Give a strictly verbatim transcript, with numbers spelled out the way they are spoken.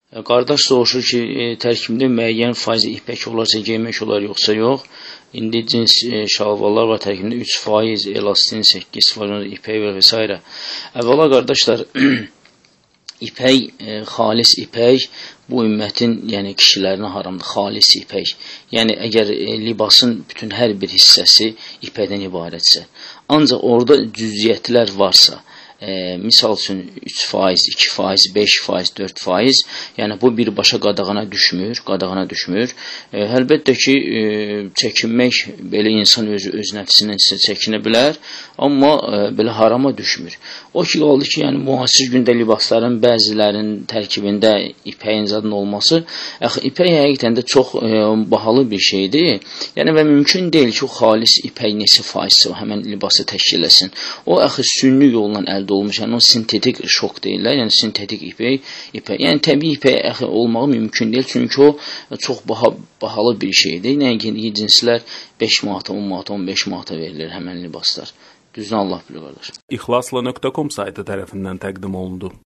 Qardaş soruşur ki, e, tərkibində müəyyən faiz ipək olarsa geymək olar, yoxsa yox? İndi cins e, şalvarlar var tərkibində üç faiz, elastin səkkiz faiz, ipək və və s. Əvvəla qardaşlar, ipək, e, xalis ipək bu ümmətin, yəni kişilərinə haramdır, xalis ipək. Yəni əgər e, libasın bütün hər bir hissəsi ipəkdən ibarətsə, ancaq orada cüziyyətlər varsa, E, misal üçün üç faiz, iki faiz, beş faiz, dörd faiz, yəni bu birbaşa qadağana düşmür, qadağana düşmür. E, əlbəttə ki, e, çəkinmək belə insan özü öz nəfsindən çəkinə bilər, amma e, belə harama düşmür. O ki qaldı ki, yəni müasir gündə libasların bəzilərinin tərkibində ipəyin zadının olması, əxi ipək həqiqətən də çox e, bahalı bir şeydir. Yəni və mümkün deyil ki, o xalis ipək neçə faiz həmən libası təşkil etsin. O əxi sünni yolla əldə olmuş, yəni o sintetik şok deyirlər, yəni sintetik ipək, ipək. Yəni təbii ipək əxi olmağı mümkün deyil, çünki o çox baha, bahalı bir şeydir. Nəinki cinslər beş manata, on manata, on beş manata verilir həmən libaslar. Düzünü Allah bilir qardaş. İxlasla nöqtə com saytı tərəfindən təqdim olundu.